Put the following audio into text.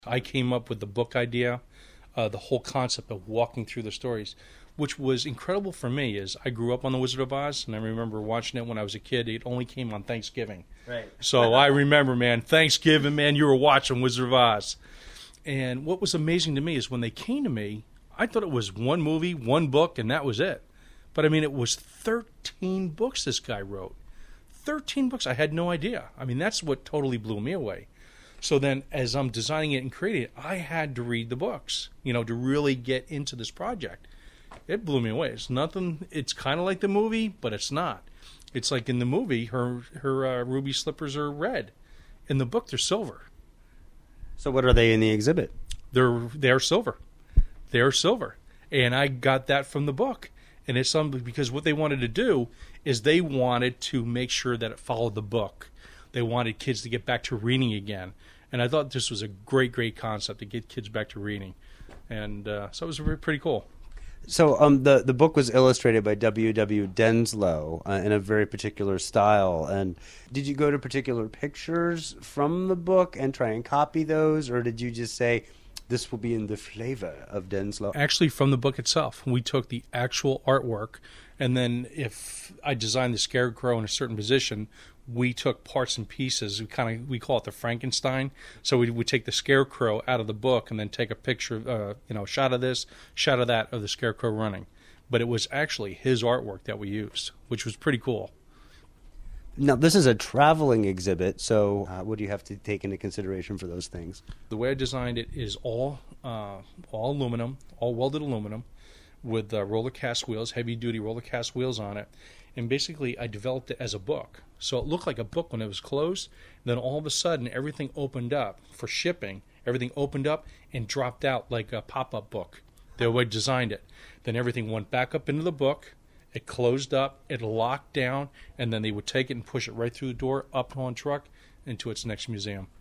I came up with the book idea, the whole concept of walking through the stories, which was incredible for me. Is I grew up on The Wizard of Oz, and I remember watching it when I was a kid. It only came on Thanksgiving. Right. So I remember, man, Thanksgiving, man, you were watching Wizard of Oz. And what was amazing to me is when they came to me, I thought it was one movie, one book, and that was it. But, I mean, it was 13 books this guy wrote. 13 books. I had no idea. I mean, that's what totally blew me away. So then as I'm designing it and creating it, I had to read the books, to really get into this project. It blew me away. It's nothing. It's kind of like the movie, but it's not. It's like in the movie, her ruby slippers are red. In the book, they're silver. So what are they in the exhibit? They're silver. They're silver. And I got that from the book. And it's something because what they wanted to do is they wanted to make sure that it followed the book. They wanted kids to get back to reading again. And I thought this was a great, great concept to get kids back to reading. And so it was pretty cool. So the book was illustrated by W.W. Denslow in a very particular style. And did you go to particular pictures from the book and try and copy those? Or did you just say, this will be in the flavor of Denslow? Actually, from the book itself. We took the actual artwork. And then if I designed the scarecrow in a certain position, we took parts and pieces. We call it the Frankenstein. So we would take the scarecrow out of the book and then take a picture, shot of this, shot of that of the scarecrow running. But it was actually his artwork that we used, which was pretty cool. Now, this is a traveling exhibit, so what do you have to take into consideration for those things? The way I designed it is all aluminum, all welded aluminum, with roller cast wheels, heavy-duty roller cast wheels on it. And basically, I developed it as a book. So it looked like a book when it was closed. Then all of a sudden, everything opened up for shipping. Everything opened up and dropped out like a pop-up book. The way I designed it. Then everything went back up into the book. It closed up. It locked down. And then they would take it and push it right through the door, up on truck, into its next museum.